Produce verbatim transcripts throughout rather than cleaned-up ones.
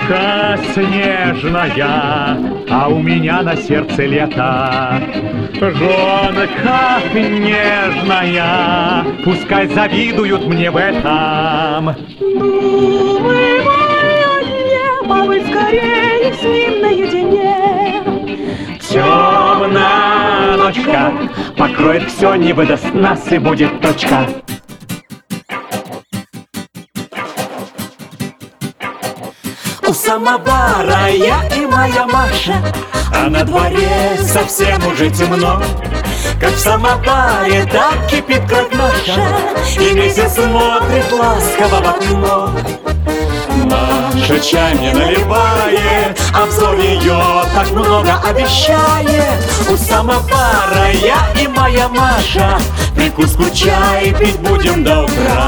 Ночка снежная, а у меня на сердце лето. Жонка нежная, пускай завидуют мне в этом. Думай небо, быть скорее с ним наедине. Темная ночка покроет все, не выдаст нас, и будет точка. У самовара я и моя Маша, А на дворе совсем уже темно. как в самоваре, так кипит кровь наша, и месяц смотрит ласково в окно. Маша чай мне наливает, Обзор ее так много обещает. У самовара я и моя Маша, прикуску чай пить будем до утра.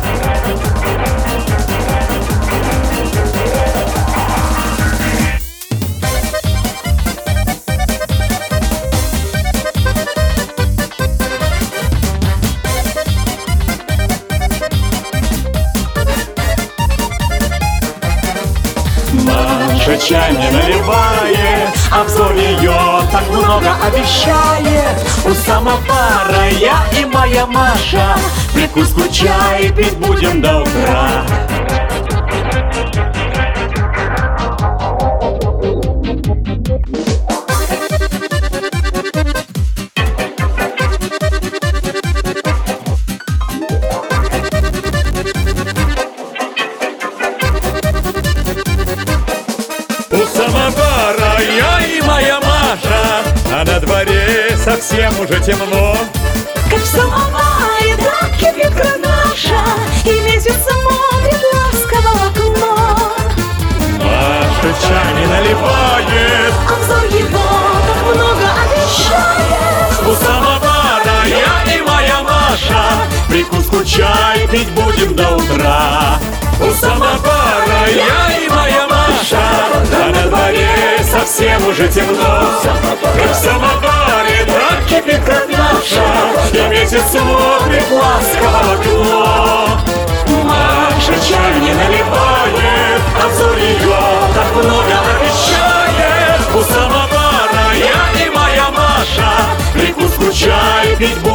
Маша чай мне наливает, обзор ее так много обещает. У самовара я и моя Маша, прикуску чай пить будем до утра. У самовара я и моя Маша, а на дворе совсем уже темно. как в самоваре, так кипит кровь наша, и месяц смотрит ласково в окно. Маша чай не наливает, Обзор его так много обещает. у самовара я и моя Маша, прикуску чай пить будем до утра. У самовара я и моя Маша, а на дворе совсем уже темно. Как в самоваре так кипит кровь наша, и месяц смотрит ласково в окно. Маша чай не наливает, обзор ее так много обещает. У самовара я и моя Маша, прикуску чай пить будем